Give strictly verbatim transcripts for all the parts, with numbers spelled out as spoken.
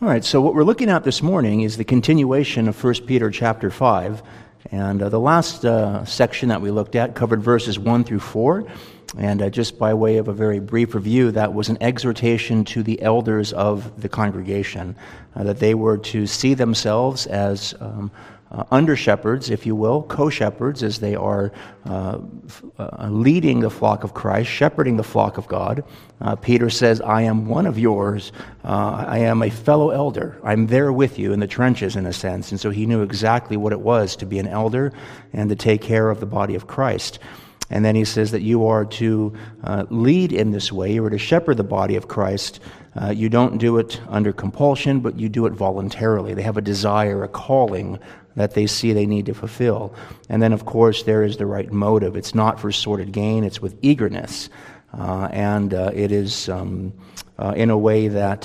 All right, so what we're looking at this morning is the continuation of First Peter chapter five. And uh, the last uh, section that we looked at covered verses one through four. And uh, just by way of a very brief review, that was an exhortation to the elders of the congregation, uh, that they were to see themselves as um, uh, under-shepherds, if you will, co-shepherds, as they are uh, f- uh, leading the flock of Christ, shepherding the flock of God. Uh, Peter says, I am one of yours. Uh, I am a fellow elder. I'm there with you in the trenches, in a sense. And so he knew exactly what it was to be an elder and to take care of the body of Christ. And then he says that you are to uh, lead in this way. You are to shepherd the body of Christ. Uh, you don't do it under compulsion, but you do it voluntarily. They have a desire, a calling that they see they need to fulfill. And then, of course, there is the right motive. It's not for sordid gain. It's with eagerness. Uh, and uh, it is um, uh, in a way that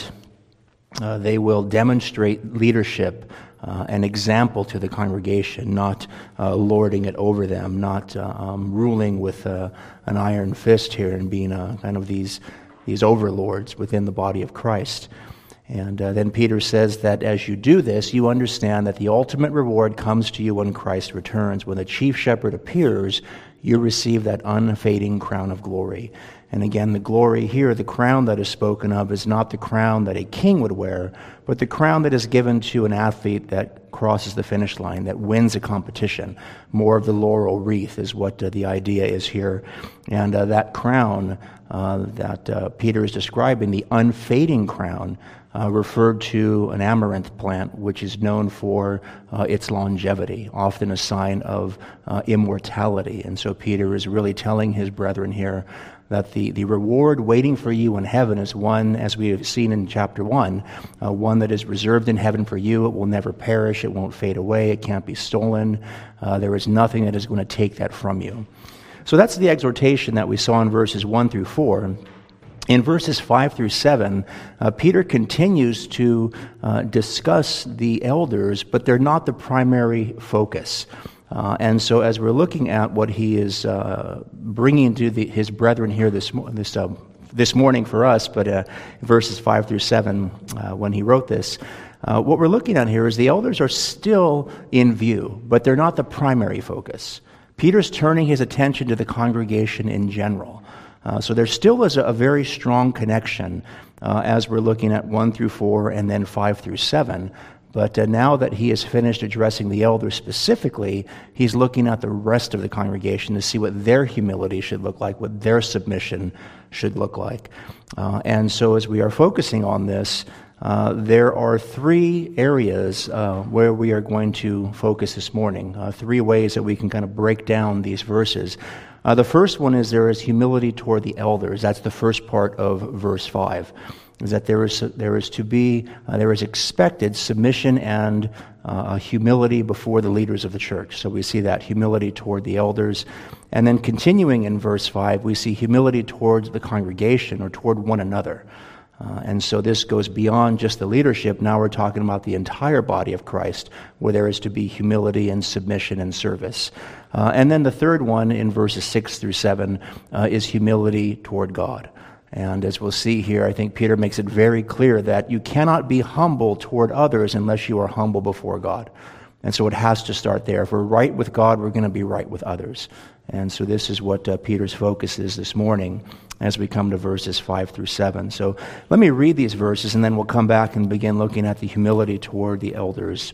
uh, they will demonstrate leadership, Uh, an example to the congregation, not uh, lording it over them, not uh, um, ruling with uh, an iron fist here and being uh, kind of these these overlords within the body of Christ. And uh, then Peter says that as you do this, you understand that the ultimate reward comes to you when Christ returns. When the chief shepherd appears, you receive that unfading crown of glory. And again, the glory here, the crown that is spoken of, is not the crown that a king would wear, but the crown that is given to an athlete that crosses the finish line, that wins a competition. More of the laurel wreath is what uh, the idea is here. And uh, that crown uh, that uh, Peter is describing, the unfading crown, uh, referred to an amaranth plant, which is known for uh, its longevity, often a sign of uh, immortality. And so Peter is really telling his brethren here that the, the reward waiting for you in heaven is one, as we have seen in chapter one, uh, one that is reserved in heaven for you. It will never perish. It won't fade away. It can't be stolen. Uh, there is nothing that is going to take that from you. So that's the exhortation that we saw in verses one through four. In verses five through seven, uh, Peter continues to uh, discuss the elders, but they're not the primary focus. Uh, and so as we're looking at what he is uh, bringing to the, his brethren here this, this, uh, this morning for us, but uh, verses five through seven, uh, when he wrote this, uh, what we're looking at here is the elders are still in view, but they're not the primary focus. Peter's turning his attention to the congregation in general. Uh, so there still is a, a very strong connection uh, as we're looking at one through four and then five through seven. But uh, now that he has finished addressing the elders specifically, he's looking at the rest of the congregation to see what their humility should look like, what their submission should look like. Uh, and so as we are focusing on this, uh, there are three areas uh, where we are going to focus this morning, uh, three ways that we can kind of break down these verses. Uh, the first one is there is humility toward the elders. That's the first part of verse five. Is that there is there is to be uh, there is expected submission and uh, humility before the leaders of the church. So we see that humility toward the elders, and then continuing in verse five, we see humility towards the congregation or toward one another. Uh, and so this goes beyond just the leadership. Now we're talking about the entire body of Christ, where there is to be humility and submission and service. Uh, and then the third one in verses six through seven uh, is humility toward God. And as we'll see here, I think Peter makes it very clear that you cannot be humble toward others unless you are humble before God. And so it has to start there. If we're right with God, we're going to be right with others. And so this is what uh, Peter's focus is this morning as we come to verses five through seven. So let me read these verses, and then we'll come back and begin looking at the humility toward the elders.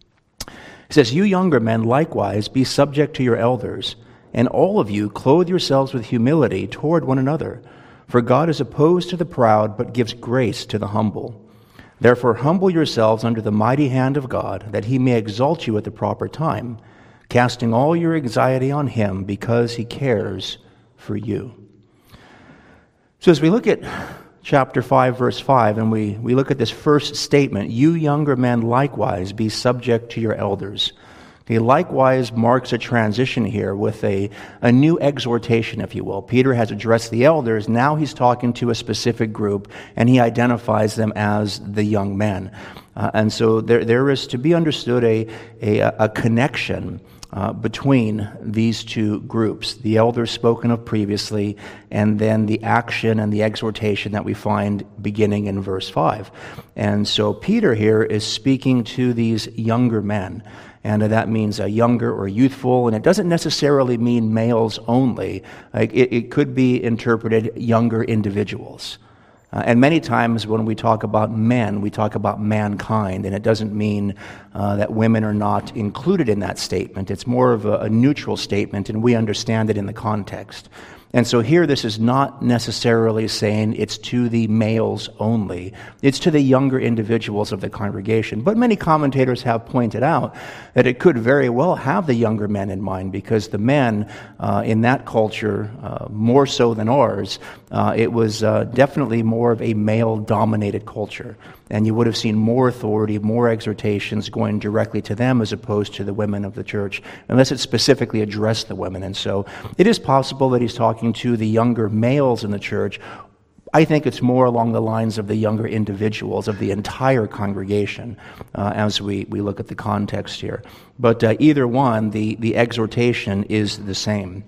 It says, "You younger men likewise be subject to your elders, and all of you clothe yourselves with humility toward one another. For God is opposed to the proud, but gives grace to the humble. Therefore humble yourselves under the mighty hand of God, that he may exalt you at the proper time, casting all your anxiety on him, because he cares for you." So as we look at chapter five, verse five, and we, we look at this first statement, "You younger men likewise be subject to your elders." He likewise marks a transition here with a, a new exhortation, if you will. Peter has addressed the elders. Now he's talking to a specific group, and he identifies them as the young men. Uh, and so there there is to be understood a, a, a connection uh, between these two groups, the elders spoken of previously, and then the action and the exhortation that we find beginning in verse five. And so Peter here is speaking to these younger men. And that means a younger or youthful, and it doesn't necessarily mean males only. Like it, it could be interpreted younger individuals. Uh, and many times when we talk about men, we talk about mankind, and it doesn't mean uh, that women are not included in that statement. It's more of a, a neutral statement, and we understand it in the context. And so here this is not necessarily saying it's to the males only. It's to the younger individuals of the congregation. But many commentators have pointed out that it could very well have the younger men in mind, because the men uh, in that culture, uh, more so than ours, uh, it was uh, definitely more of a male-dominated culture. And you would have seen more authority, more exhortations going directly to them as opposed to the women of the church, unless it specifically addressed the women. And so it is possible that he's talking to the younger males in the church. I think it's more along the lines of the younger individuals of the entire congregation uh, as we, we look at the context here. But uh, either one, the, the exhortation is the same.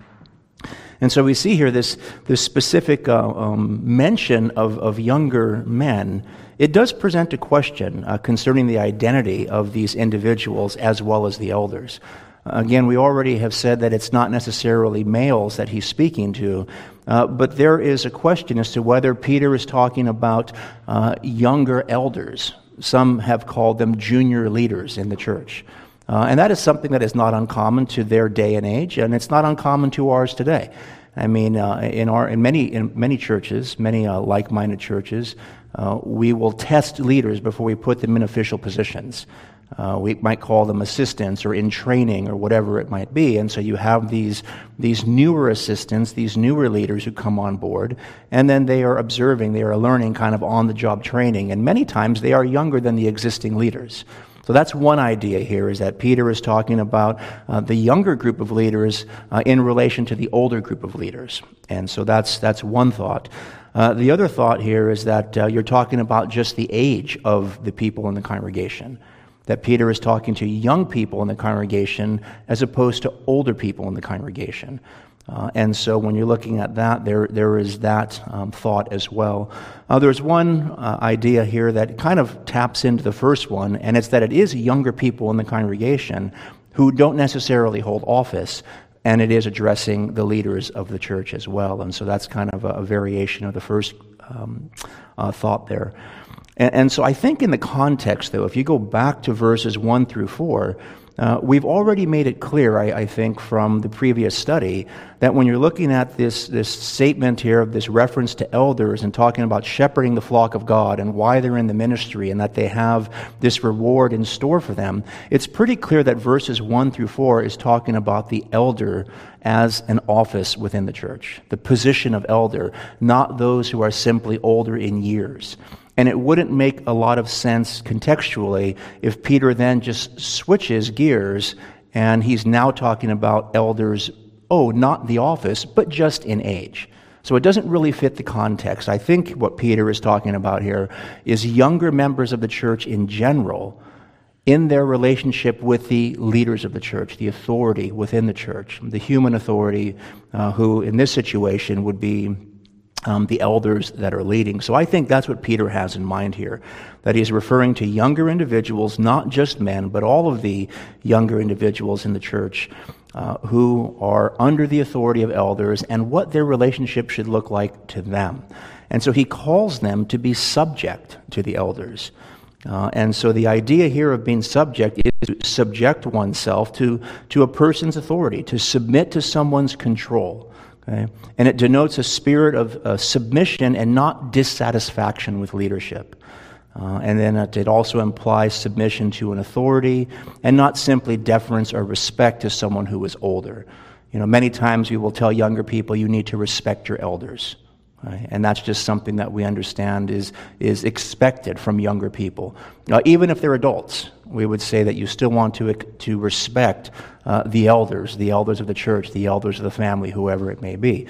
And so we see here this, this specific uh, um, mention of, of younger men. It does present a question uh, concerning the identity of these individuals as well as the elders. Again, we already have said that it's not necessarily males that he's speaking to, uh, but there is a question as to whether Peter is talking about uh, younger elders. Some have called them junior leaders in the church. Uh, and that is something that is not uncommon to their day and age, and it's not uncommon to ours today. I mean, uh, in our in many in many churches, many uh, like-minded churches, uh, we will test leaders before we put them in official positions. Uh, we might call them assistants or in training or whatever it might be. And so you have these these newer assistants, these newer leaders who come on board, and then they are observing, they are learning kind of on-the-job training. And many times they are younger than the existing leaders. So that's one idea here, is that Peter is talking about uh, the younger group of leaders uh, in relation to the older group of leaders. And so that's that's one thought. Uh, the other thought here is that uh, you're talking about just the age of the people in the congregation. That Peter is talking to young people in the congregation as opposed to older people in the congregation. Uh, and so when you're looking at that, there there is that um, thought as well. Uh, there's one uh, idea here that kind of taps into the first one, and it's that it is younger people in the congregation who don't necessarily hold office, and it is addressing the leaders of the church as well. And so that's kind of a, a variation of the first um, uh, thought there. And, and so I think in the context, though, if you go back to verses one through four, Uh, we've already made it clear, I, I think, from the previous study, that when you're looking at this, this statement here of this reference to elders and talking about shepherding the flock of God and why they're in the ministry and that they have this reward in store for them, it's pretty clear that verses one through four is talking about the elder as an office within the church, the position of elder, not those who are simply older in years. And it wouldn't make a lot of sense contextually if Peter then just switches gears and he's now talking about elders, oh, not the office, but just in age. So it doesn't really fit the context. I think what Peter is talking about here is younger members of the church in general in their relationship with the leaders of the church, the authority within the church, the human authority uh, who in this situation would be Um, the elders that are leading. So I think that's what Peter has in mind here, that he's referring to younger individuals, not just men, but all of the younger individuals in the church uh, who are under the authority of elders and what their relationship should look like to them. And so he calls them to be subject to the elders. Uh, and so the idea here of being subject is to subject oneself to, to a person's authority, to submit to someone's control. Okay? And it denotes a spirit of uh, submission and not dissatisfaction with leadership. Uh, and then it, it also implies submission to an authority and not simply deference or respect to someone who is older. You know, many times we will tell younger people, you need to respect your elders. Right? And that's just something that we understand is, is expected from younger people. Uh, even if they're adults, we would say that you still want to, to respect uh, the elders, the elders of the church, the elders of the family, whoever it may be.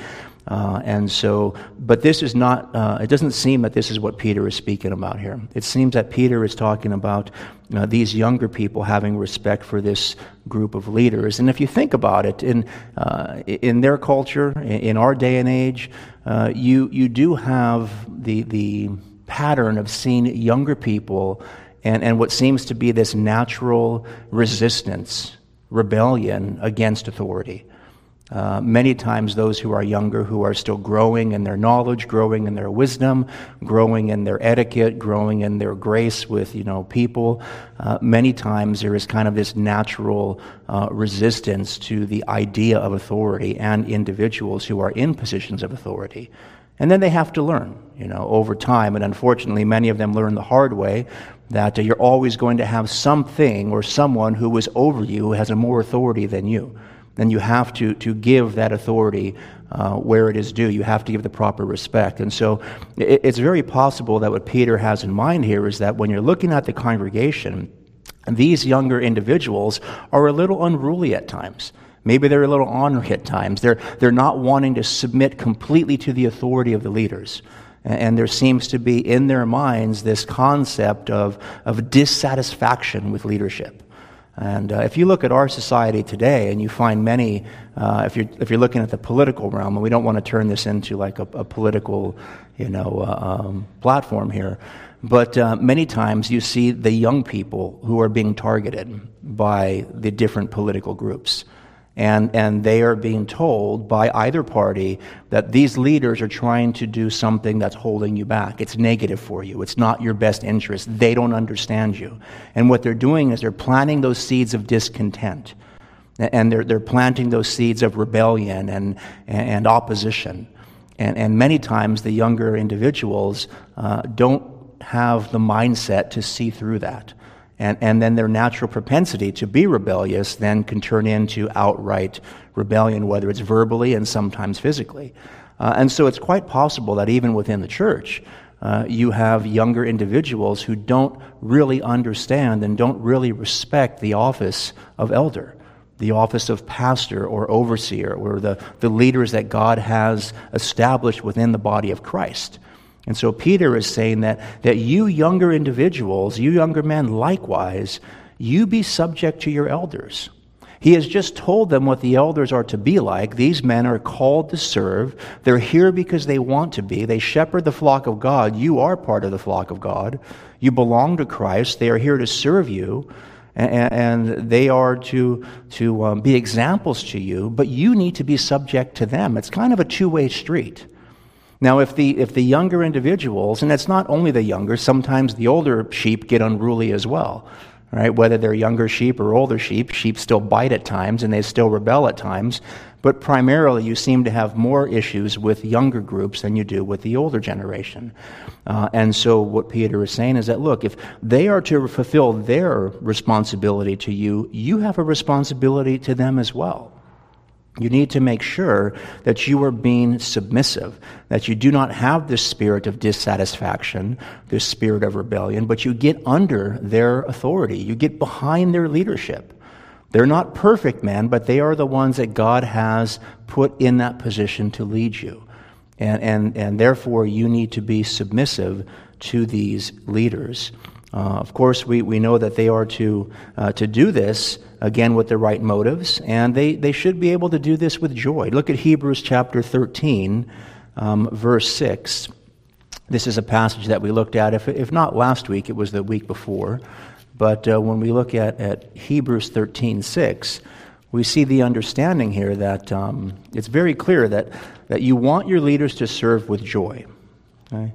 Uh, and so, but this is not, uh, it doesn't seem that this is what Peter is speaking about here. It seems that Peter is talking about uh, these younger people having respect for this group of leaders. And if you think about it, in uh, in their culture, in our day and age, uh, you you do have the the pattern of seeing younger people and, and what seems to be this natural resistance, rebellion against authority. Uh, many times those who are younger, who are still growing in their knowledge, growing in their wisdom, growing in their etiquette, growing in their grace with, you know, people, uh, many times there is kind of this natural uh, resistance to the idea of authority and individuals who are in positions of authority. And then they have to learn, you know, over time. And unfortunately, many of them learn the hard way that uh, you're always going to have something or someone who is over you who has a more authority than you. Then you have to, to give that authority uh, where it is due. You have to give the proper respect. And so it, it's very possible that what Peter has in mind here is that when you're looking at the congregation, these younger individuals are a little unruly at times. Maybe they're a little ornery at times. They're, they're not wanting to submit completely to the authority of the leaders. And, and there seems to be in their minds this concept of, of dissatisfaction with leadership. And uh, if you look at our society today, and you find many, uh, if you're if you're looking at the political realm, and we don't want to turn this into like a, a political, you know, uh, um, platform here, but uh, many times you see the young people who are being targeted by the different political groups. And and they are being told by either party that these leaders are trying to do something that's holding you back. It's negative for you. It's not your best interest. They don't understand you. And what they're doing is they're planting those seeds of discontent. And they're they're planting those seeds of rebellion and and opposition. And and many times the younger individuals uh, don't have the mindset to see through that. And, and then their natural propensity to be rebellious then can turn into outright rebellion, whether it's verbally and sometimes physically. Uh, and so it's quite possible that even within the church, uh, you have younger individuals who don't really understand and don't really respect the office of elder, the office of pastor or overseer, or the, the leaders that God has established within the body of Christ. And so Peter is saying that, that you younger individuals, you younger men likewise, you be subject to your elders. He has just told them what the elders are to be like. These men are called to serve. They're here because they want to be. They shepherd the flock of God. You are part of the flock of God. You belong to Christ. They are here to serve you. And, and they are to, to um, be examples to you. But you need to be subject to them. It's kind of a two-way street. Now, if the if the younger individuals, and it's not only the younger, sometimes the older sheep get unruly as well, right? Whether they're younger sheep or older sheep, sheep still bite at times and they still rebel at times. But primarily, you seem to have more issues with younger groups than you do with the older generation. Uh, and so what Peter is saying is that, look, if they are to fulfill their responsibility to you, you have a responsibility to them as well. You need to make sure that you are being submissive, that you do not have this spirit of dissatisfaction, this spirit of rebellion, but you get under their authority. You get behind their leadership. They're not perfect men, but they are the ones that God has put in that position to lead you. And, and, and therefore, you need to be submissive to these leaders. Uh, of course, we, we know that they are to uh, to do this, again, with the right motives, and they, they should be able to do this with joy. Look at Hebrews chapter thirteen, um, verse six. This is a passage that we looked at, if, if not last week, it was the week before. But uh, when we look at, at Hebrews thirteen six, we see the understanding here that um, it's very clear that, that you want your leaders to serve with joy. Okay?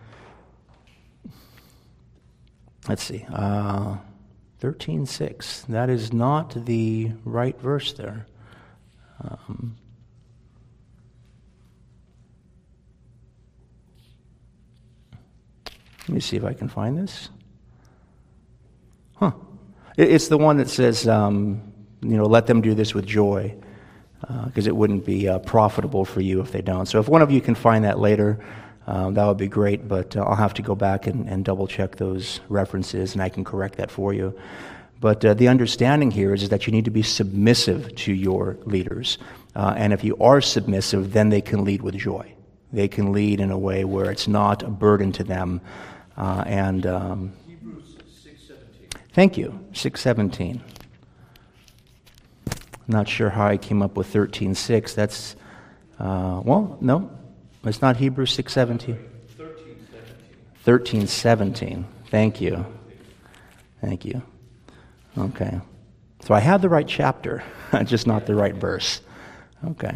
Let's see, uh, thirteen six. That is not the right verse there. Um, let me see if I can find this. Huh. It, it's the one that says, um, you know, let them do this with joy, because uh, it wouldn't be uh, profitable for you if they don't. So if one of you can find that later, Um, that would be great, but uh, I'll have to go back and, and double-check those references, and I can correct that for you. But uh, the understanding here is, is that you need to be submissive to your leaders. Uh, and if you are submissive, then they can lead with joy. They can lead in a way where it's not a burden to them. Uh, and um, Hebrews six seventeen. Thank you, six seventeen. Not sure how I came up with thirteen six. That's, uh, well, no, it's not Hebrews six seventeen. thirteen seventeen. thirteen seventeen. Thank you. Thank you. Okay. So I have the right chapter, just not the right verse. Okay.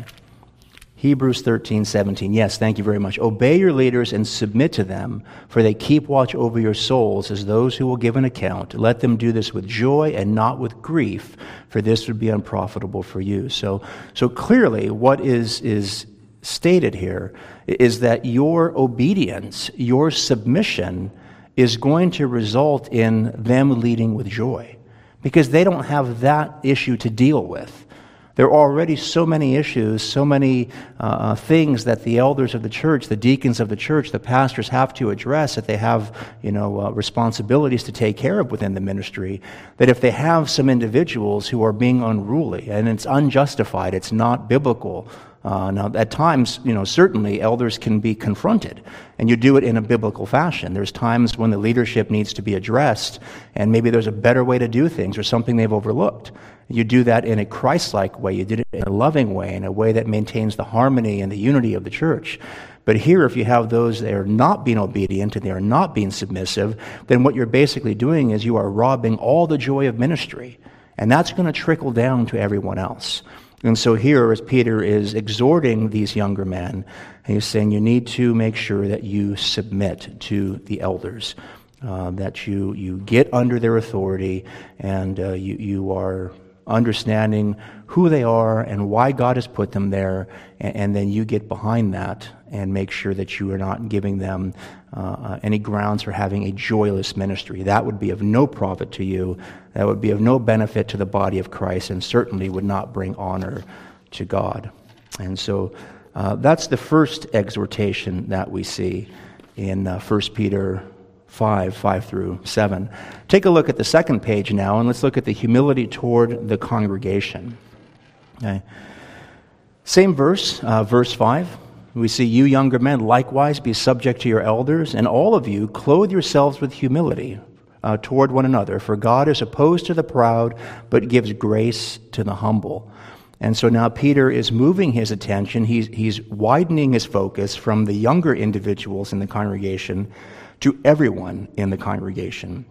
Hebrews thirteen seventeen. Yes, thank you very much. Obey your leaders and submit to them, for they keep watch over your souls as those who will give an account. Let them do this with joy and not with grief, for this would be unprofitable for you. So, so clearly what is, is stated here is that your obedience, your submission is going to result in them leading with joy, because they don't have that issue to deal with. There are already so many issues, so many uh, things that the elders of the church, the deacons of the church, the pastors have to address, that they have, you know, uh, responsibilities to take care of within the ministry, that if they have some individuals who are being unruly, and it's unjustified, it's not biblical. Uh, now, at times, you know, certainly elders can be confronted, and you do it in a biblical fashion. There's times when the leadership needs to be addressed, and maybe there's a better way to do things or something they've overlooked. You do that in a Christ-like way. You did it in a loving way, in a way that maintains the harmony and the unity of the church. But here, if you have those that are not being obedient and they are not being submissive, then what you're basically doing is you are robbing all the joy of ministry, and that's going to trickle down to everyone else. And so here, as Peter is exhorting these younger men, he's saying you need to make sure that you submit to the elders, uh, that you, you get under their authority, and uh, you, you are understanding who they are and why God has put them there, and, and then you get behind that and make sure that you are not giving them uh, any grounds for having a joyless ministry. That would be of no profit to you. That would be of no benefit to the body of Christ, and certainly would not bring honor to God. And so uh, that's the first exhortation that we see in uh, First Peter five, five through seven. Take a look at the second page now, and let's look at the humility toward the congregation. Okay. Same verse, uh, verse five. We see, you younger men likewise be subject to your elders, and all of you clothe yourselves with humility uh, toward one another, for God is opposed to the proud, but gives grace to the humble. And so now Peter is moving his attention, he's, he's widening his focus from the younger individuals in the congregation to everyone in the congregation.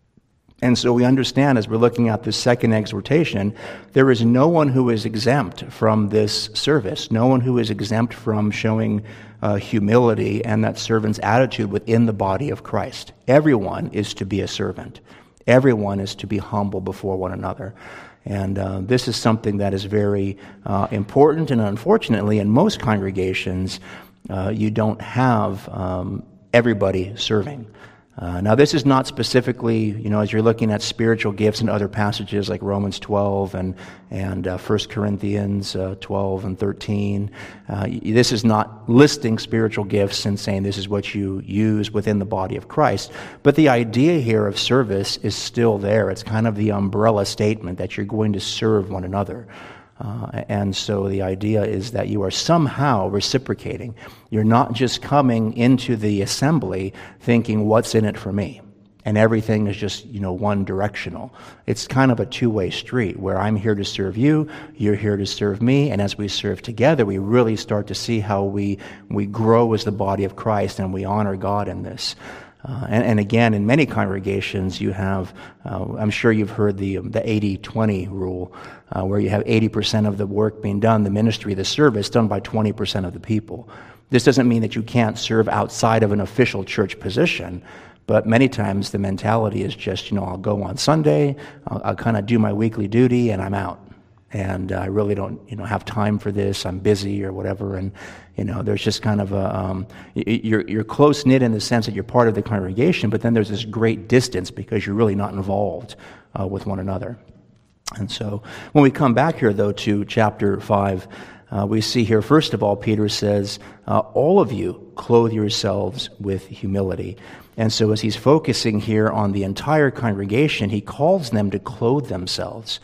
And so we understand, as we're looking at this second exhortation, there is no one who is exempt from this service, no one who is exempt from showing uh, humility and that servant's attitude within the body of Christ. Everyone is to be a servant. Everyone is to be humble before one another. And uh, this is something that is very uh, important, and unfortunately, in most congregations, uh, you don't have um, everybody serving. Uh, now, this is not specifically, you know, as you're looking at spiritual gifts in other passages like Romans twelve and and uh, First Corinthians uh, twelve and thirteen. Uh, this is not listing spiritual gifts and saying this is what you use within the body of Christ. But the idea here of service is still there. It's kind of the umbrella statement that you're going to serve one another. Uh, and so the idea is that you are somehow reciprocating. You're not just coming into the assembly thinking, what's in it for me? And everything is just, you know, one directional. It's kind of a two-way street where I'm here to serve you, you're here to serve me, and as we serve together, we really start to see how we, we grow as the body of Christ and we honor God in this. Uh, and, and again, in many congregations, you have, uh, I'm sure you've heard the the eighty twenty rule, uh, where you have eighty percent of the work being done, the ministry, the service, done by twenty percent of the people. This doesn't mean that you can't serve outside of an official church position, but many times the mentality is just, you know, I'll go on Sunday, I'll, I'll kind of do my weekly duty, and I'm out. And uh, I really don't, you know, have time for this. I'm busy or whatever. And, you know, there's just kind of a, um, you're, you're close-knit in the sense that you're part of the congregation, but then there's this great distance because you're really not involved uh, with one another. And so when we come back here, though, to chapter five, uh, we see here, first of all, Peter says, uh, all of you clothe yourselves with humility. And so as he's focusing here on the entire congregation, he calls them to clothe themselves.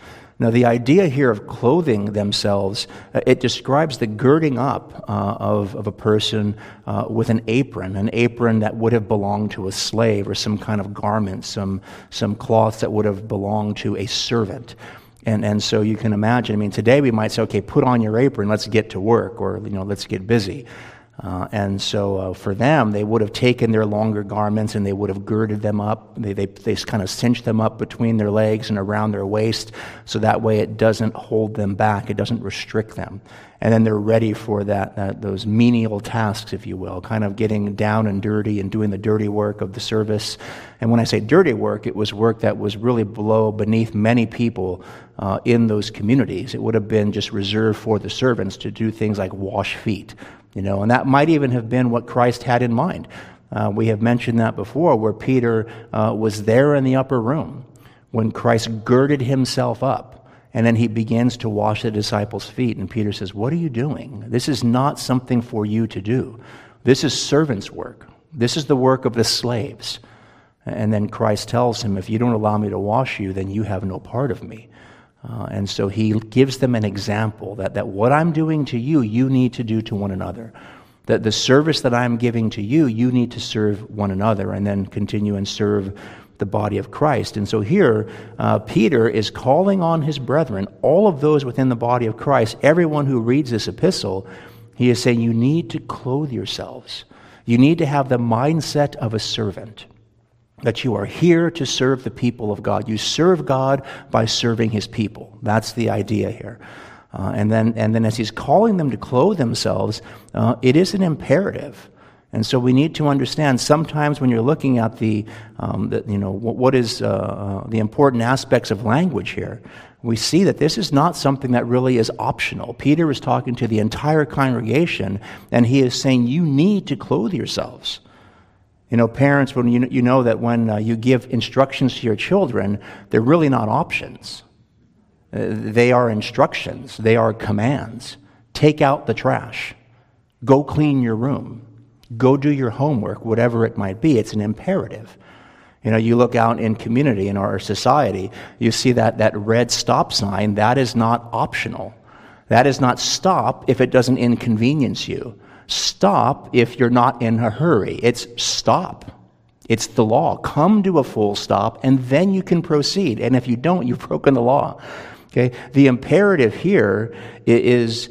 Now, the idea here of clothing themselves, uh, it describes the girding up uh, of, of a person uh, with an apron, an apron that would have belonged to a slave, or some kind of garment, some some cloths that would have belonged to a servant. And and so you can imagine, I mean, today we might say, okay, put on your apron, let's get to work, or, you know, let's get busy. Uh, and so uh, for them, they would have taken their longer garments and they would have girded them up. They, they they kind of cinched them up between their legs and around their waist, so that way it doesn't hold them back, it doesn't restrict them. And then they're ready for that, that those menial tasks, if you will, kind of getting down and dirty and doing the dirty work of the service. And when I say dirty work, it was work that was really below, beneath many people uh, in those communities. It would have been just reserved for the servants to do things like wash feet. You know, and that might even have been what Christ had in mind. Uh, we have mentioned that before, where Peter uh, was there in the upper room when Christ girded himself up, and then he begins to wash the disciples' feet. And Peter says, "What are you doing? This is not something for you to do. This is servants' work. This is the work of the slaves." And then Christ tells him, "If you don't allow me to wash you, then you have no part of me." Uh, and so he gives them an example that, that what I'm doing to you, you need to do to one another. That the service that I'm giving to you, you need to serve one another, and then continue and serve the body of Christ. And so here, uh, Peter is calling on his brethren, all of those within the body of Christ, everyone who reads this epistle, he is saying you need to clothe yourselves. You need to have the mindset of a servant. That you are here to serve the people of God. You serve God by serving his people. That's the idea here. Uh, and then and then as he's calling them to clothe themselves, uh, it is an imperative. And so we need to understand, sometimes when you're looking at the, um, the you know, what, what is uh, uh, the important aspects of language here, we see that this is not something that really is optional. Peter is talking to the entire congregation, and he is saying, you need to clothe yourselves. You know, parents, when you, you know that when uh, you give instructions to your children, they're really not options. Uh, they are instructions. They are commands. Take out the trash. Go clean your room. Go do your homework, whatever it might be. It's an imperative. You know, you look out in community, in our society, you see that, that red stop sign. That is not optional. That is not stop if it doesn't inconvenience you. Stop if you're not in a hurry. It's stop. It's the law. Come to a full stop, and then you can proceed. And if you don't, you've broken the law. Okay? The imperative here is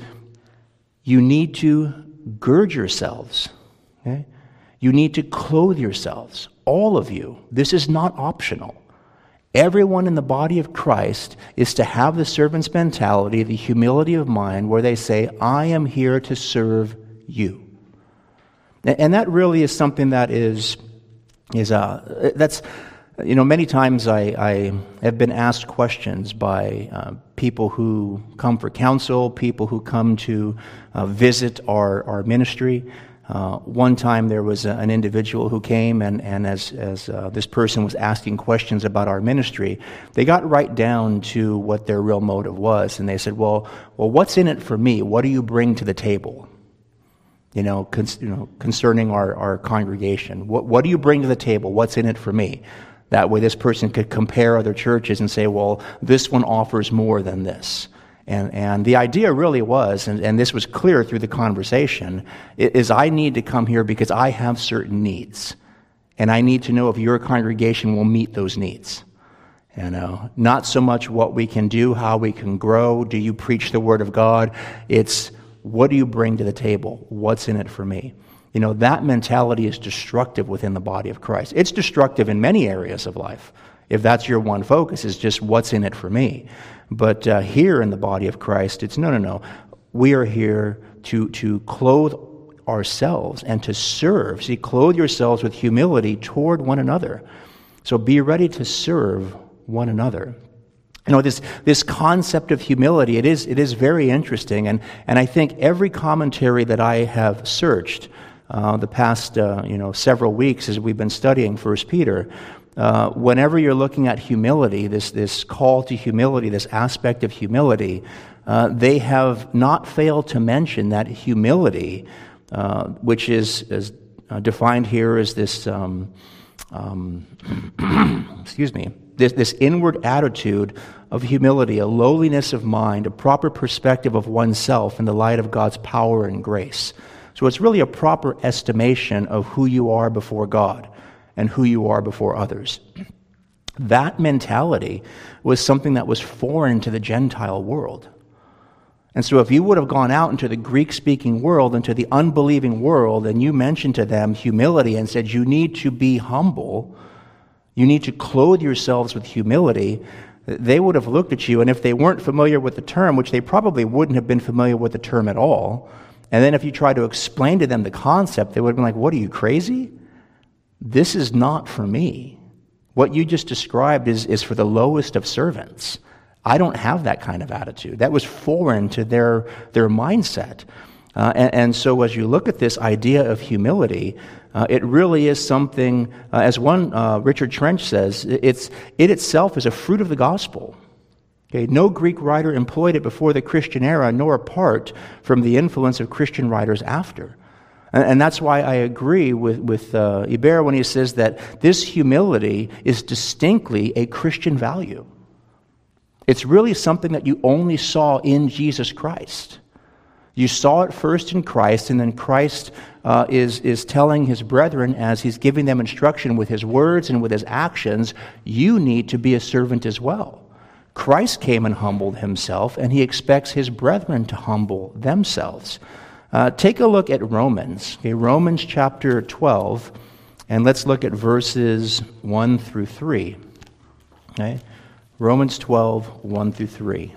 you need to gird yourselves. Okay? You need to clothe yourselves. All of you. This is not optional. Everyone in the body of Christ is to have the servant's mentality, the humility of mind, where they say, I am here to serve you. And that really is something that is, is uh, that's, you know, many times I, I have been asked questions by uh, people who come for counsel, people who come to uh, visit our, our ministry. Uh, one time there was a, an individual who came, and, and as, as uh, this person was asking questions about our ministry, they got right down to what their real motive was. And they said, well, well, what's in it for me? What do you bring to the table? You know, con- you know, concerning our, our congregation. What, what do you bring to the table? What's in it for me? That way this person could compare other churches and say, well, this one offers more than this. And and the idea really was, and, and this was clear through the conversation, is I need to come here because I have certain needs. And I need to know if your congregation will meet those needs. You know, not so much what we can do, how we can grow. Do you preach the Word of God? It's, what do you bring to the table? What's in it for me? You know, that mentality is destructive within the body of Christ. It's destructive in many areas of life. If that's your one focus, is just what's in it for me. But uh, here in the body of Christ, it's no, no, no. We are here to, to clothe ourselves and to serve. See, clothe yourselves with humility toward one another. So be ready to serve one another. You know, this this concept of humility, it is it is very interesting, and, and I think every commentary that I have searched uh, the past uh, you know several weeks as we've been studying First Peter, uh, whenever you're looking at humility, this this call to humility, this aspect of humility, uh, they have not failed to mention that humility, uh, which is, is uh, defined here as this, um, um, excuse me. this, this inward attitude of humility, a lowliness of mind, a proper perspective of oneself in the light of God's power and grace. So it's really a proper estimation of who you are before God and who you are before others. That mentality was something that was foreign to the Gentile world. And so if you would have gone out into the Greek-speaking world, into the unbelieving world, and you mentioned to them humility and said, you need to be humble, you need to clothe yourselves with humility, they would have looked at you, and if they weren't familiar with the term, which they probably wouldn't have been familiar with the term at all, and then if you tried to explain to them the concept, they would have been like, what, are you crazy? This is not for me. What you just described is, is for the lowest of servants. I don't have that kind of attitude. That was foreign to their, their mindset. Uh, and, and so as you look at this idea of humility, uh, it really is something, uh, as one, uh, Richard Trench says, it's, it itself is a fruit of the gospel. Okay? No Greek writer employed it before the Christian era, nor apart from the influence of Christian writers after. And, and that's why I agree with, with uh, Iber when he says that this humility is distinctly a Christian value. It's really something that you only saw in Jesus Christ. You saw it first in Christ, and then Christ uh, is, is telling his brethren as he's giving them instruction with his words and with his actions, you need to be a servant as well. Christ came and humbled himself, and he expects his brethren to humble themselves. Uh, take a look at Romans, okay, Romans chapter twelve, and let's look at verses one through three. Okay? Romans twelve, one through three.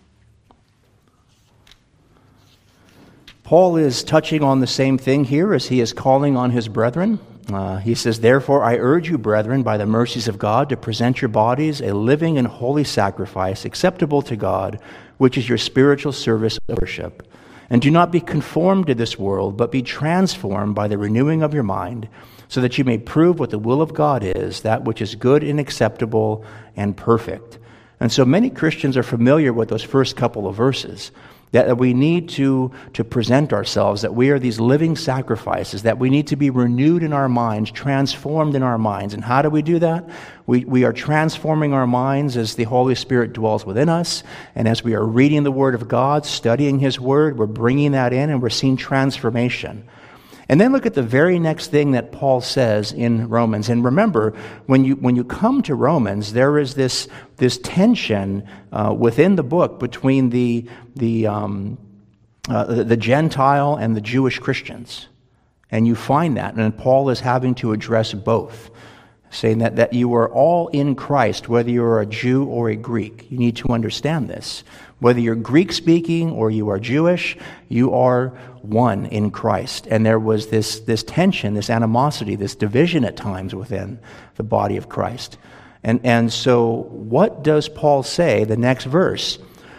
Paul is touching on the same thing here as he is calling on his brethren. Uh, he says, therefore, I urge you, brethren, by the mercies of God, to present your bodies a living and holy sacrifice, acceptable to God, which is your spiritual service of worship. And do not be conformed to this world, but be transformed by the renewing of your mind, so that you may prove what the will of God is, that which is good and acceptable and perfect. And so many Christians are familiar with those first couple of verses, that we need to, to present ourselves, that we are these living sacrifices, that we need to be renewed in our minds, transformed in our minds. And how do we do that? We, we are transforming our minds as the Holy Spirit dwells within us, and as we are reading the Word of God, studying His Word, we're bringing that in, and we're seeing transformation. And then look at the very next thing that Paul says in Romans. And remember, when you when you come to Romans, there is this this tension uh, within the book between the the, um, uh, the the Gentile and the Jewish Christians, and you find that, and Paul is having to address both, saying that that you are all in Christ, whether you are a Jew or a Greek. You need to understand this. Whether you're Greek-speaking or you are Jewish, you are one in Christ. And there was this, this tension, this animosity, this division at times within the body of Christ. And, and so what does Paul say, the next verse?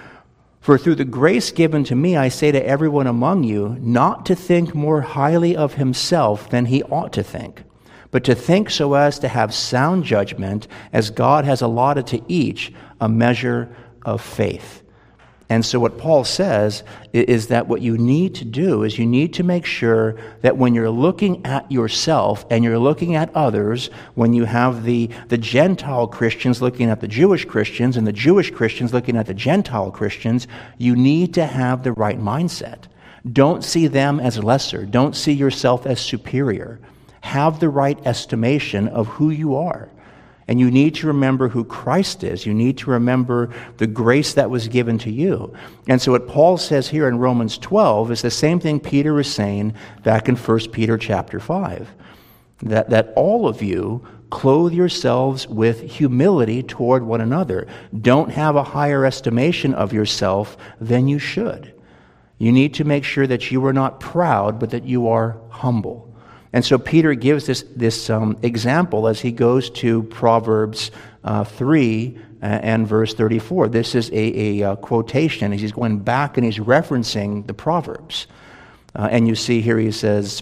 For through the grace given to me, I say to everyone among you, not to think more highly of himself than he ought to think, but to think so as to have sound judgment, as God has allotted to each a measure of faith. And so what Paul says is that what you need to do is you need to make sure that when you're looking at yourself and you're looking at others, when you have the, the Gentile Christians looking at the Jewish Christians and the Jewish Christians looking at the Gentile Christians, you need to have the right mindset. Don't see them as lesser. Don't see yourself as superior. Have the right estimation of who you are. And you need to remember who Christ is. You need to remember the grace that was given to you. And so what Paul says here in Romans twelve is the same thing Peter is saying back in First Peter chapter five. That, that all of you clothe yourselves with humility toward one another. Don't have a higher estimation of yourself than you should. You need to make sure that you are not proud, but that you are humble. And so Peter gives this, this um, example as he goes to Proverbs uh, three and verse thirty-four. This is a, a, a quotation. He's going back and he's referencing the Proverbs. Uh, and you see here he says,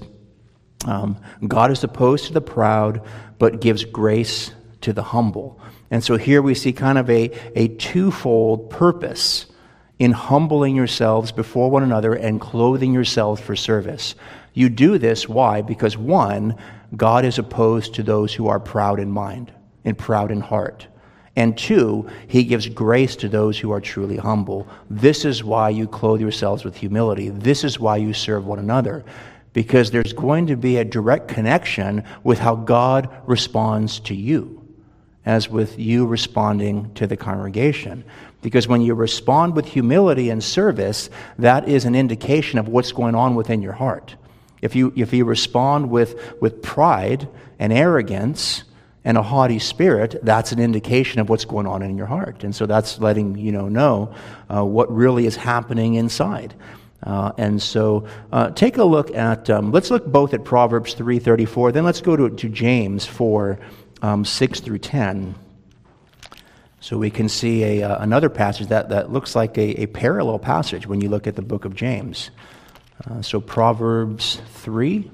um, God is opposed to the proud, but gives grace to the humble. And so here we see kind of a, a twofold purpose in humbling yourselves before one another and clothing yourselves for service. You do this, why? Because one, God is opposed to those who are proud in mind and proud in heart. And two, he gives grace to those who are truly humble. This is why you clothe yourselves with humility. This is why you serve one another. Because there's going to be a direct connection with how God responds to you, as with you responding to the congregation. Because when you respond with humility and service, that is an indication of what's going on within your heart. If you if you respond with, with pride and arrogance and a haughty spirit, that's an indication of what's going on in your heart. And so that's letting you know, know uh, what really is happening inside. Uh, and so uh, take a look at, um, let's look both at Proverbs three thirty-four, then let's go to, to James four, um, six through ten. So we can see a, uh, another passage that, that looks like a, a parallel passage when you look at the book of James. Uh, so Proverbs three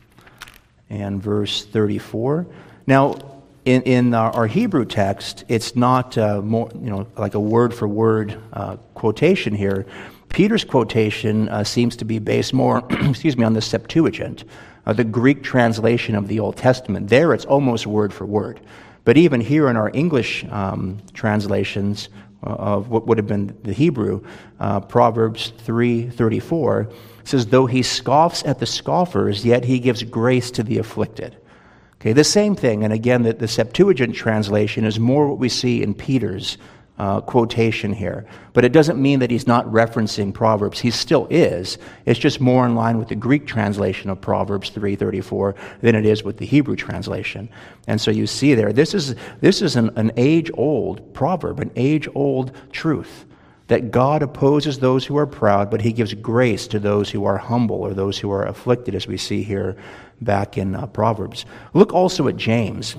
and verse thirty-four. Now, in, in our, our Hebrew text, it's not uh, more, you know, like a word-for-word uh, quotation here. Peter's quotation uh, seems to be based more, excuse me, on the Septuagint, uh, the Greek translation of the Old Testament. There, it's almost word for word. But even here in our English um, translations uh, of what would have been the Hebrew, uh, Proverbs three thirty-four says, "Though he scoffs at the scoffers, yet he gives grace to the afflicted." Okay, the same thing, and again, the, the Septuagint translation is more what we see in Peter's uh, quotation here. But it doesn't mean that he's not referencing Proverbs. He still is. It's just more in line with the Greek translation of Proverbs three thirty-four than it is with the Hebrew translation. And so you see there, this is this is an, an age-old proverb, an age-old truth, that God opposes those who are proud, but he gives grace to those who are humble or those who are afflicted, as we see here back in uh, Proverbs. Look also at James.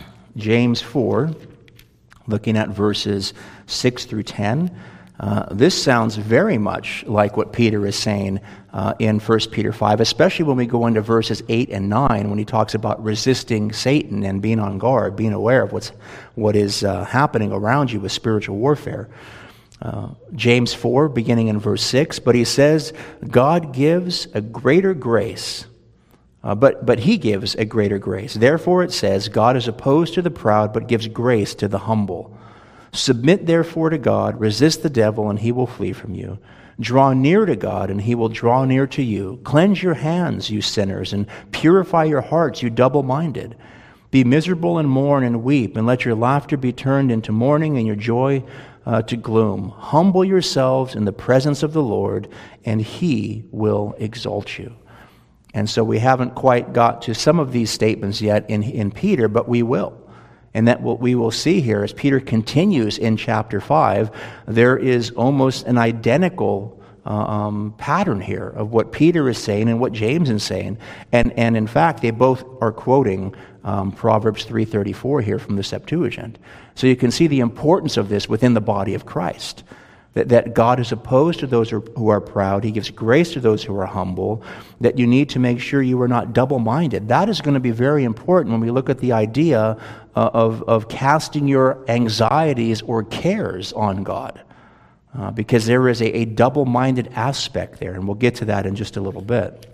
James four, looking at verses six through ten. Uh, this sounds very much like what Peter is saying uh, in First Peter five, especially when we go into verses eight and nine, when he talks about resisting Satan and being on guard, being aware of what's what is uh, happening around you with spiritual warfare. Uh, James four, beginning in verse six, but he says, God gives a greater grace, uh, but, but he gives a greater grace. Therefore it says, God is opposed to the proud, but gives grace to the humble. Submit therefore to God, resist the devil, and he will flee from you. Draw near to God, and he will draw near to you. Cleanse your hands, you sinners, and purify your hearts, you double-minded. Be miserable and mourn and weep, and let your laughter be turned into mourning and your joy Uh, to gloom. Humble yourselves in the presence of the Lord, and he will exalt you. And so we haven't quite got to some of these statements yet in, in Peter, but we will. And that what we will see here as Peter continues in chapter five, there is almost an identical uh, um, pattern here of what Peter is saying and what James is saying. And, and in fact, they both are quoting um, Proverbs three thirty-four here from the Septuagint. So you can see the importance of this within the body of Christ. That, that God is opposed to those who are, who are proud. He gives grace to those who are humble. That you need to make sure you are not double-minded. That is going to be very important when we look at the idea uh, of, of casting your anxieties or cares on God. Uh, because there is a, a double-minded aspect there, and we'll get to that in just a little bit.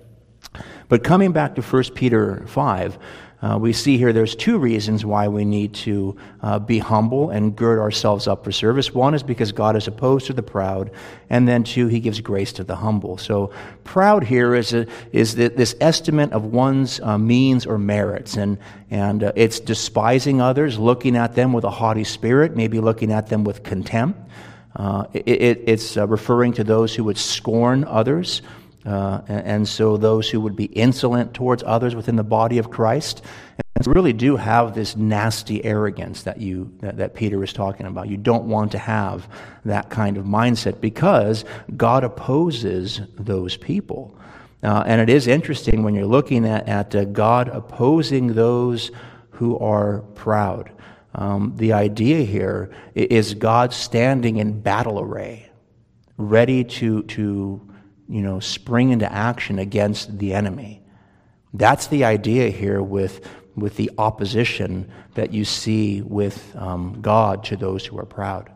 But coming back to First Peter five, Uh, we see here there's two reasons why we need to uh, be humble and gird ourselves up for service. One is because God is opposed to the proud, and then two, he gives grace to the humble. So proud here is a, is the, this estimate of one's uh, means or merits, and and uh, it's despising others, looking at them with a haughty spirit, maybe looking at them with contempt. Uh, it, it, it's uh, referring to those who would scorn others. Uh, and, and so those who would be insolent towards others within the body of Christ, and really do have this nasty arrogance that you that, that Peter is talking about. You don't want to have that kind of mindset because God opposes those people. Uh, and it is interesting when you're looking at, at uh, God opposing those who are proud. Um, the idea here is God standing in battle array, ready to to you know, spring into action against the enemy. That's the idea here with, with the opposition that you see with um, God to those who are proud.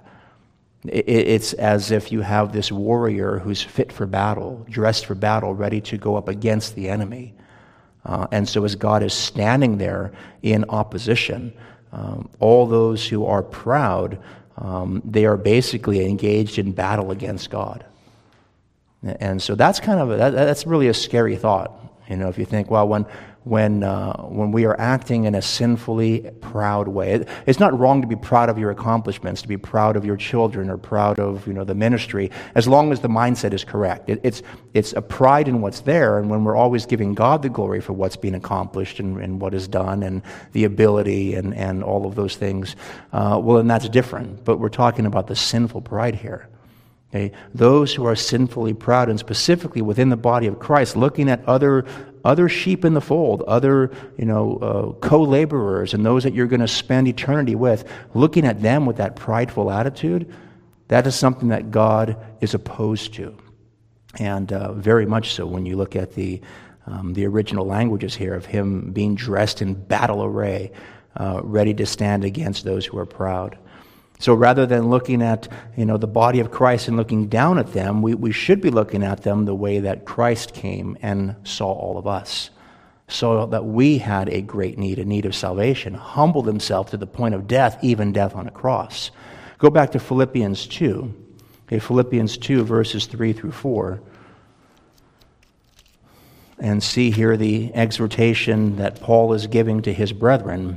It, it's as if you have this warrior who's fit for battle, dressed for battle, ready to go up against the enemy. Uh, and so as God is standing there in opposition, um, all those who are proud, um, they are basically engaged in battle against God. And so that's kind of a, that, that's really a scary thought. You know, if you think, well, when when uh, when we are acting in a sinfully proud way, it, it's not wrong to be proud of your accomplishments, to be proud of your children, or proud of, you know, the ministry, as long as the mindset is correct. It, it's it's a pride in what's there, and when we're always giving God the glory for what's being accomplished and, and what is done, and the ability and and all of those things, uh, well, then that's different. But we're talking about the sinful pride here. Okay? Those who are sinfully proud, and specifically within the body of Christ, looking at other other sheep in the fold, other, you know, uh, co-laborers, and those that you're going to spend eternity with, looking at them with that prideful attitude, that is something that God is opposed to, and uh, very much so when you look at the um, the original languages here of him being dressed in battle array, uh, ready to stand against those who are proud. So rather than looking at, you know, the body of Christ and looking down at them, we, we should be looking at them the way that Christ came and saw all of us. So that we had a great need, a need of salvation, humbled himself to the point of death, even death on a cross. Go back to Philippians two. Okay, Philippians two, verses three through four. And see here the exhortation that Paul is giving to his brethren.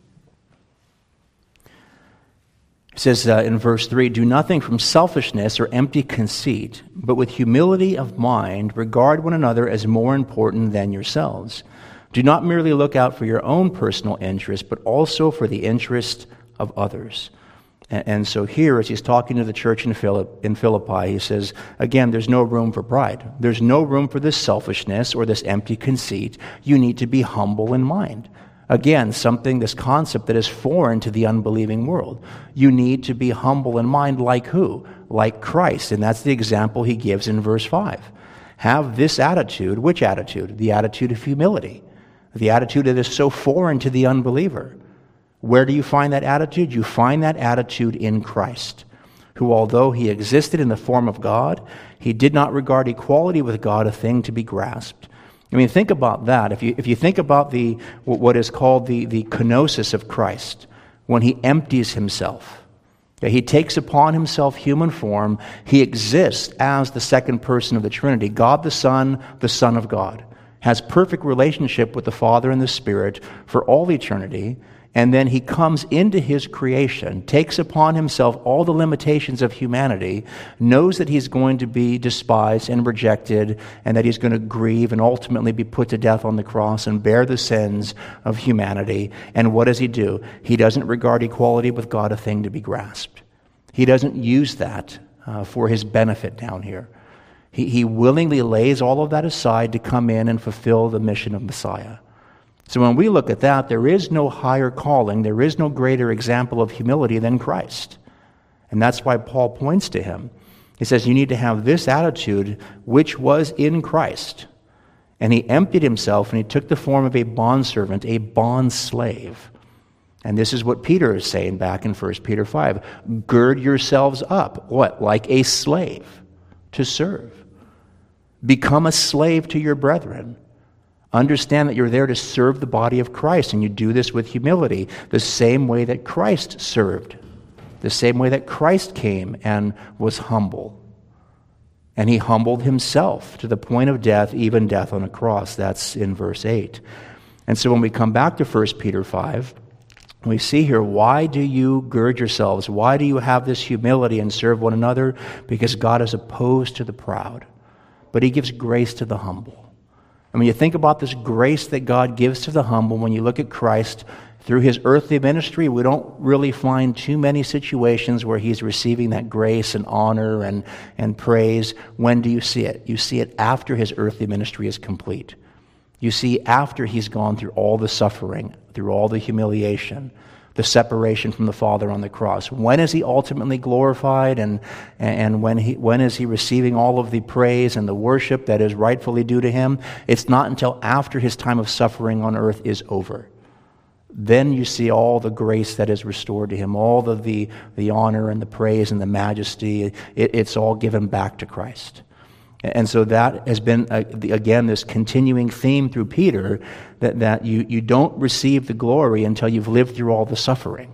It says uh, in verse three, "Do nothing from selfishness or empty conceit, but with humility of mind regard one another as more important than yourselves. Do not merely look out for your own personal interest, but also for the interest of others." And, and so here, as he's talking to the church in, Philipp, in Philippi, he says, again, there's no room for pride. There's no room for this selfishness or this empty conceit. You need to be humble in mind. Again, something, this concept that is foreign to the unbelieving world. You need to be humble in mind like who? Like Christ. And that's the example he gives in verse five. Have this attitude. Which attitude? The attitude of humility. The attitude that is so foreign to the unbeliever. Where do you find that attitude? You find that attitude in Christ, who, although he existed in the form of God, he did not regard equality with God a thing to be grasped. I mean, think about that. If you if you think about the what is called the, the kenosis of Christ, when he empties himself, okay, he takes upon himself human form, he exists as the second person of the Trinity, God the Son, the Son of God, has perfect relationship with the Father and the Spirit for all eternity, and then he comes into his creation, takes upon himself all the limitations of humanity, knows that he's going to be despised and rejected, and that he's going to grieve and ultimately be put to death on the cross and bear the sins of humanity. And what does he do? He doesn't regard equality with God a thing to be grasped. He doesn't use that uh, for his benefit down here. He, he willingly lays all of that aside to come in and fulfill the mission of Messiah. So when we look at that, there is no higher calling, there is no greater example of humility than Christ. And that's why Paul points to him. He says, you need to have this attitude which was in Christ. And he emptied himself and he took the form of a bondservant, a bond slave. And this is what Peter is saying back in First Peter five. Gird yourselves up, what? Like a slave to serve. Become a slave to your brethren. Understand that you're there to serve the body of Christ, and you do this with humility, the same way that Christ served, the same way that Christ came and was humble. And he humbled himself to the point of death, even death on a cross. That's in verse eight. And so when we come back to First Peter five, we see here, why do you gird yourselves? Why do you have this humility and serve one another? Because God is opposed to the proud, but he gives grace to the humble. And when you think about this grace that God gives to the humble, when you look at Christ through his earthly ministry, we don't really find too many situations where he's receiving that grace and honor and, and praise. When do you see it? You see it after his earthly ministry is complete. You see after he's gone through all the suffering, through all the humiliation, the separation from the Father on the cross. When is he ultimately glorified, and and when he when is he receiving all of the praise and the worship that is rightfully due to him? It's not until after his time of suffering on earth is over. Then you see all the grace that is restored to him, all the the, the honor and the praise and the majesty. It, it's all given back to Christ. And so that has been, uh, the, again, this continuing theme through Peter, that, that you, you don't receive the glory until you've lived through all the suffering.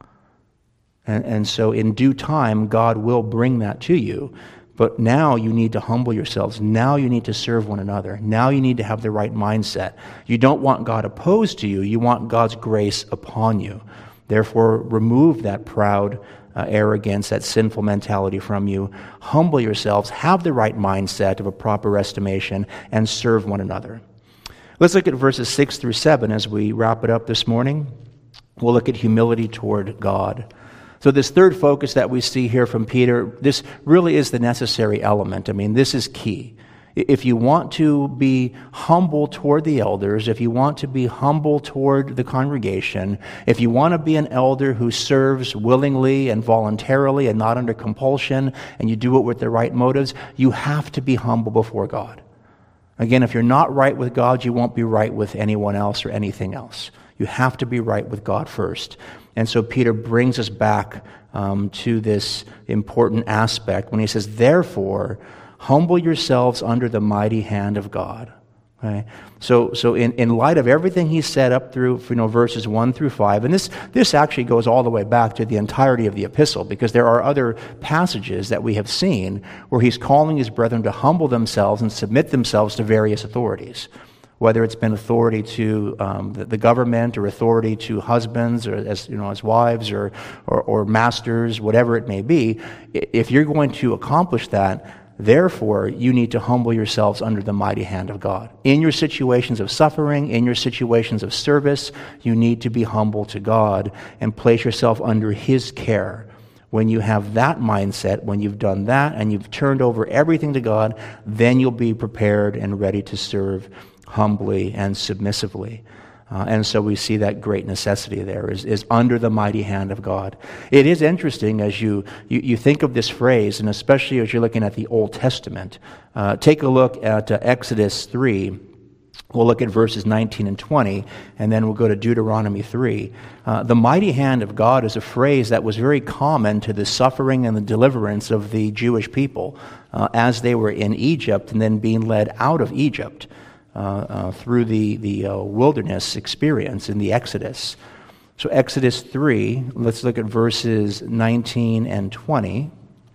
And, and so in due time, God will bring that to you. But now you need to humble yourselves. Now you need to serve one another. Now you need to have the right mindset. You don't want God opposed to you. You want God's grace upon you. Therefore, remove that proud uh, arrogance, that sinful mentality from you. Humble yourselves. Have the right mindset of a proper estimation and serve one another. Let's look at verses six through seven as we wrap it up this morning. We'll look at humility toward God. So this third focus that we see here from Peter, this really is the necessary element. I mean, this is key. If you want to be humble toward the elders, if you want to be humble toward the congregation, if you want to be an elder who serves willingly and voluntarily and not under compulsion, and you do it with the right motives, you have to be humble before God. Again, if you're not right with God, you won't be right with anyone else or anything else. You have to be right with God first. And so Peter brings us back um, to this important aspect when he says, therefore, humble yourselves under the mighty hand of God. Okay? So, so in, in light of everything he said up through, you know, verses one through five, and this, this actually goes all the way back to the entirety of the epistle, because there are other passages that we have seen where he's calling his brethren to humble themselves and submit themselves to various authorities. Whether it's been authority to um, the, the government, or authority to husbands, or as you know, as wives, or, or or masters, whatever it may be, if you're going to accomplish that, therefore you need to humble yourselves under the mighty hand of God. In your situations of suffering, in your situations of service, you need to be humble to God and place yourself under His care. When you have that mindset, when you've done that and you've turned over everything to God, then you'll be prepared and ready to serve humbly and submissively. Uh, and so we see that great necessity there is, is under the mighty hand of God. It is interesting as you, you, you think of this phrase, and especially as you're looking at the Old Testament. Uh, take a look at uh, Exodus three. We'll look at verses nineteen and twenty, and then we'll go to Deuteronomy three. Uh, the mighty hand of God is a phrase that was very common to the suffering and the deliverance of the Jewish people uh, as they were in Egypt and then being led out of Egypt. Uh, uh, through the, the uh, wilderness experience in the Exodus. So Exodus three, let's look at verses nineteen and twenty.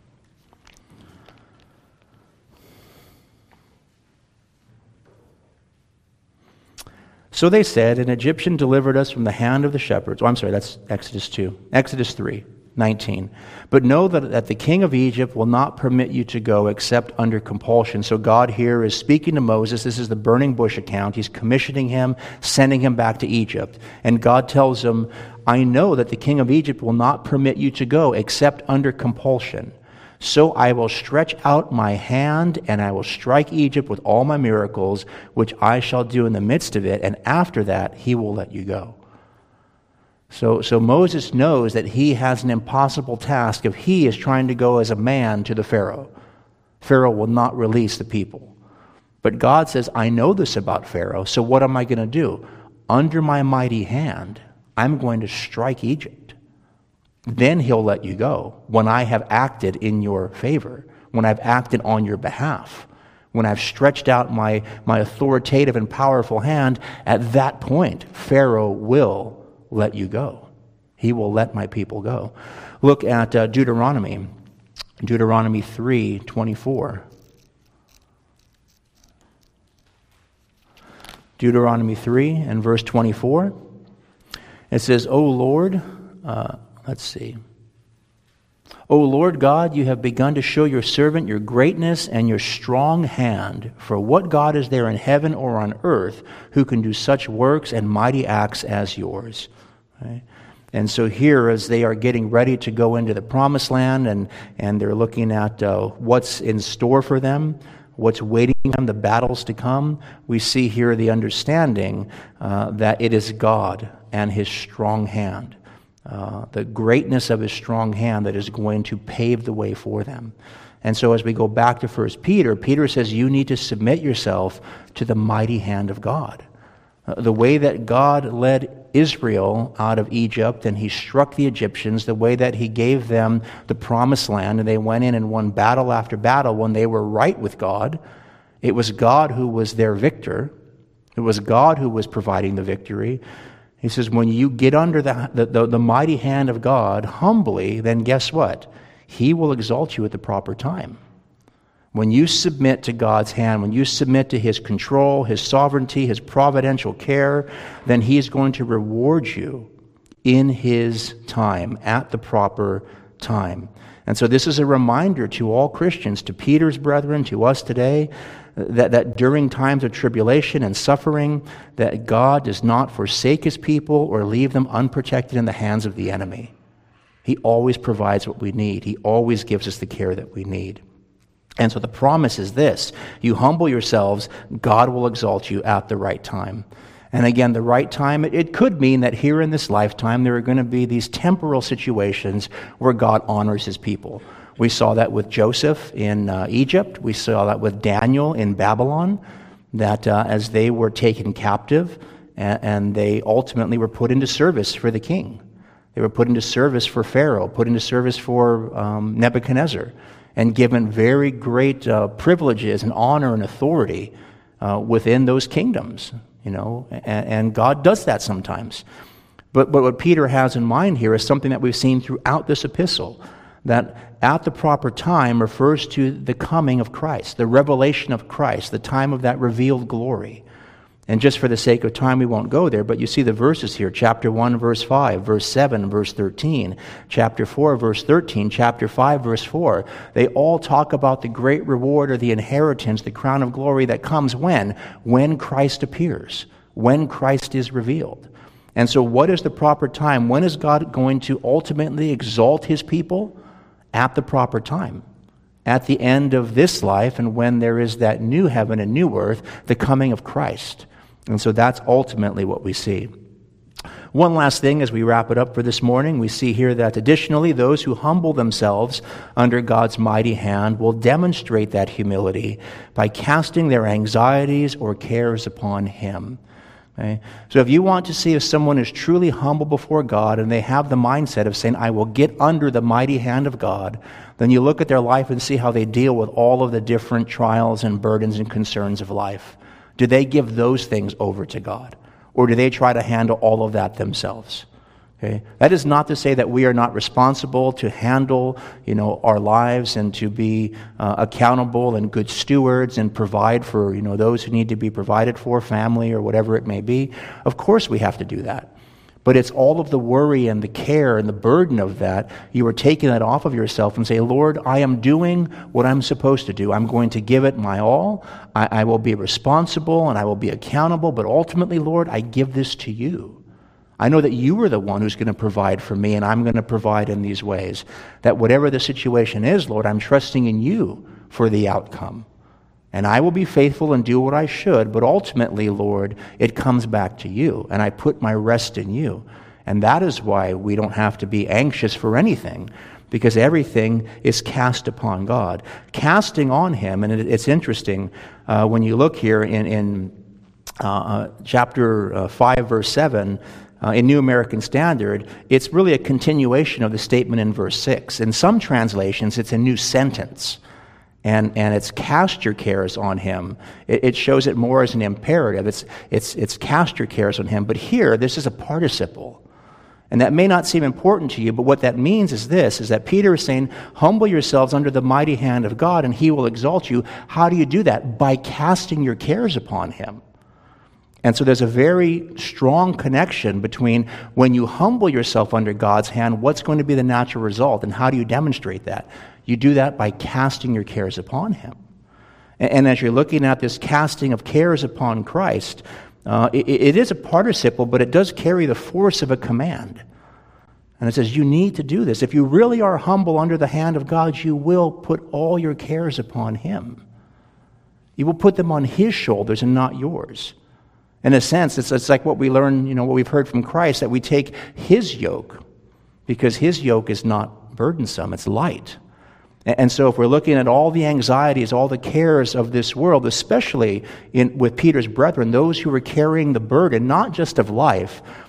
So they said, an Egyptian delivered us from the hand of the shepherds. Oh, I'm sorry, that's Exodus two. Exodus three. nineteen. But know that, that the king of Egypt will not permit you to go except under compulsion. So God here is speaking to Moses. This is the burning bush account. He's commissioning him, sending him back to Egypt. And God tells him, I know that the king of Egypt will not permit you to go except under compulsion. So I will stretch out my hand, and I will strike Egypt with all my miracles, which I shall do in the midst of it. And after that, he will let you go. So, so Moses knows that he has an impossible task if he is trying to go as a man to the Pharaoh. Pharaoh will not release the people. But God says, I know this about Pharaoh, so what am I going to do? Under my mighty hand, I'm going to strike Egypt. Then he'll let you go when I have acted in your favor, when I've acted on your behalf, when I've stretched out my, my authoritative and powerful hand. At that point, Pharaoh will let you go. He will let my people go. Look at uh, Deuteronomy, Deuteronomy three twenty-four. Deuteronomy three and verse twenty-four. It says, O Lord, uh, let's see. O Lord God, you have begun to show your servant your greatness and your strong hand. For what God is there in heaven or on earth who can do such works and mighty acts as yours? Okay. And so here, as they are getting ready to go into the promised land, and, and they're looking at uh, what's in store for them, what's waiting for them, the battles to come, we see here the understanding uh, that it is God and His strong hand, uh, the greatness of His strong hand that is going to pave the way for them. And so as we go back to First Peter, Peter says you need to submit yourself to the mighty hand of God. Uh, the way that God led Israel out of Egypt and he struck the Egyptians, the way that he gave them the promised land, and they went in and won battle after battle when they were right with God. It was God who was their victor. It was God who was providing the victory. He says, when you get under the, the, the, the mighty hand of God humbly, then guess what? He will exalt you at the proper time. When you submit to God's hand, when you submit to His control, His sovereignty, His providential care, then He is going to reward you in His time, at the proper time. And so this is a reminder to all Christians, to Peter's brethren, to us today, that, that during times of tribulation and suffering, that God does not forsake His people or leave them unprotected in the hands of the enemy. He always provides what we need. He always gives us the care that we need. And so the promise is this: you humble yourselves, God will exalt you at the right time. And again, the right time, it, it could mean that here in this lifetime there are going to be these temporal situations where God honors His people. We saw that with Joseph in uh, Egypt. We saw that with Daniel in Babylon, that uh, as they were taken captive and, and they ultimately were put into service for the king. They were put into service for Pharaoh, put into service for um, Nebuchadnezzar, and given very great uh, privileges and honor and authority uh, within those kingdoms, you know, and, and God does that sometimes. But, but what Peter has in mind here is something that we've seen throughout this epistle, that at the proper time refers to the coming of Christ, the revelation of Christ, the time of that revealed glory. And just for the sake of time, we won't go there, but you see the verses here, chapter one, verse five, verse seven, verse thirteen, chapter four, verse thirteen, chapter five, verse four. They all talk about the great reward or the inheritance, the crown of glory that comes when? When Christ appears, when Christ is revealed. And so what is the proper time? When is God going to ultimately exalt His people? At the proper time. At the end of this life, and when there is that new heaven and new earth, the coming of Christ. And so that's ultimately what we see. One last thing as we wrap it up for this morning, we see here that additionally, those who humble themselves under God's mighty hand will demonstrate that humility by casting their anxieties or cares upon Him. Okay? So if you want to see if someone is truly humble before God and they have the mindset of saying, I will get under the mighty hand of God, then you look at their life and see how they deal with all of the different trials and burdens and concerns of life. Do they give those things over to God? Or do they try to handle all of that themselves? Okay? That is not to say that we are not responsible to handle, you know, our lives and to be uh, accountable and good stewards and provide for, you know, those who need to be provided for, family or whatever it may be. Of course we have to do that. But it's all of the worry and the care and the burden of that. You are taking that off of yourself and say, Lord, I am doing what I'm supposed to do. I'm going to give it my all. I, I will be responsible and I will be accountable. But ultimately, Lord, I give this to you. I know that you are the one who's going to provide for me, and I'm going to provide in these ways. That whatever the situation is, Lord, I'm trusting in you for the outcome. And I will be faithful and do what I should, but ultimately, Lord, it comes back to you, and I put my rest in you. And that is why we don't have to be anxious for anything, because everything is cast upon God. Casting on Him, and it, it's interesting, uh, when you look here in, in uh, chapter uh, five, verse seven, Uh, in New American Standard, it's really a continuation of the statement in verse six. In some translations, it's a new sentence, and, and it's cast your cares on Him. It, it shows it more as an imperative. It's, it's, it's cast your cares on Him. But here, this is a participle. And that may not seem important to you, but what that means is this, is that Peter is saying, humble yourselves under the mighty hand of God, and He will exalt you. How do you do that? By casting your cares upon Him. And so there's a very strong connection between when you humble yourself under God's hand, what's going to be the natural result, and how do you demonstrate that? You do that by casting your cares upon Him. And, and as you're looking at this casting of cares upon Christ, uh, it, it is a participle, but it does carry the force of a command. And it says, you need to do this. If you really are humble under the hand of God, you will put all your cares upon Him. You will put them on His shoulders and not yours. In a sense, it's, it's like what we learn, you know, what we've heard from Christ, that we take His yoke, because His yoke is not burdensome, it's light. And, and so if we're looking at all the anxieties, all the cares of this world, especially in, with Peter's brethren, those who were carrying the burden, not just of life,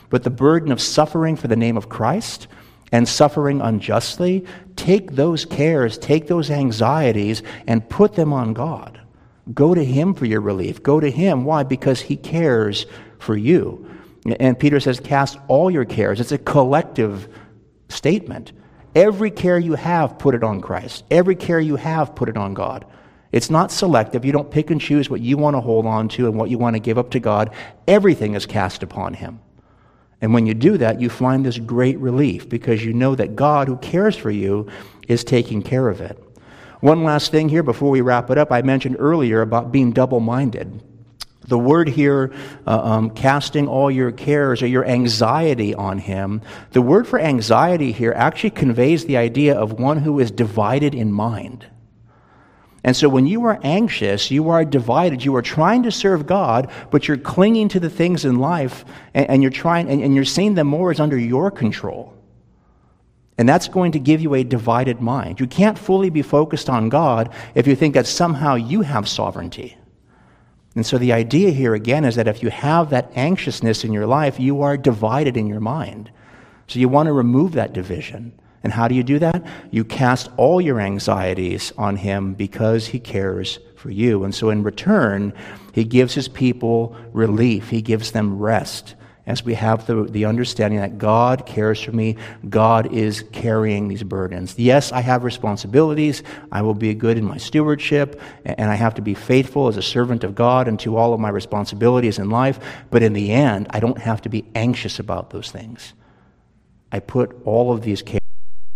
but the burden of suffering for the name of Christ and suffering unjustly, take those cares, take those anxieties, and put them on God. Go to Him for your relief. Go to Him. Why? Because He cares for you. And Peter says, cast all your cares. It's a collective statement. Every care you have, put it on Christ. Every care you have, put it on God. It's not selective. You don't pick and choose what you want to hold on to and what you want to give up to God. Everything is cast upon Him. And when you do that, you find this great relief because you know that God, who cares for you, is taking care of it. One last thing here before we wrap it up. I mentioned earlier about being double-minded. The word here, uh, um, casting all your cares or your anxiety on Him, the word for anxiety here actually conveys the idea of one who is divided in mind. And so when you are anxious, you are divided. You are trying to serve God, but you're clinging to the things in life, and, and you're trying, and, and you're seeing them more as under your control. And that's going to give you a divided mind. You can't fully be focused on God if you think that somehow you have sovereignty. And so the idea here again is that if you have that anxiousness in your life, you are divided in your mind. So you want to remove that division. And how do you do that? You cast all your anxieties on Him because He cares for you. And so in return, He gives His people relief. He gives them rest as we have the, the understanding that God cares for me. God is carrying these burdens. Yes, I have responsibilities. I will be good in my stewardship, and I have to be faithful as a servant of God and to all of my responsibilities in life. But in the end, I don't have to be anxious about those things. I put all of these cares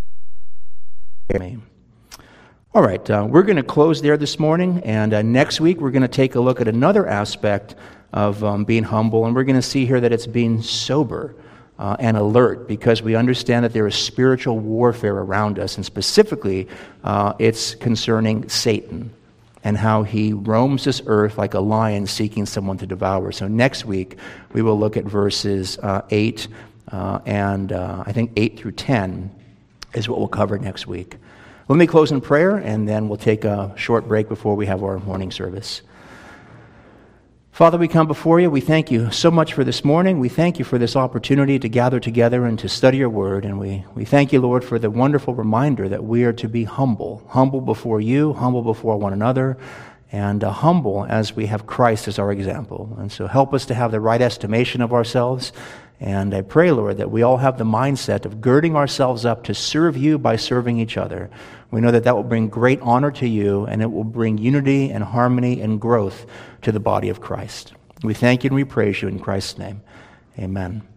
on me. All right, uh, we're going to close there this morning, and uh, next week we're going to take a look at another aspect of um, being humble, and we're going to see here that it's being sober uh, and alert, because we understand that there is spiritual warfare around us, and specifically uh, it's concerning Satan and how he roams this earth like a lion seeking someone to devour. So next week we will look at verses uh, eight uh, and uh, I think eight through ten is what we'll cover next week. Let me close in prayer, and then we'll take a short break before we have our morning service. Father, we come before you. We thank you so much for this morning. We thank you for this opportunity to gather together and to study your word. And we, we thank you, Lord, for the wonderful reminder that we are to be humble, humble before you, humble before one another, and uh, humble as we have Christ as our example. And so help us to have the right estimation of ourselves. And I pray, Lord, that we all have the mindset of girding ourselves up to serve you by serving each other. We know that that will bring great honor to you, and it will bring unity and harmony and growth to the body of Christ. We thank you and we praise you in Christ's name. Amen.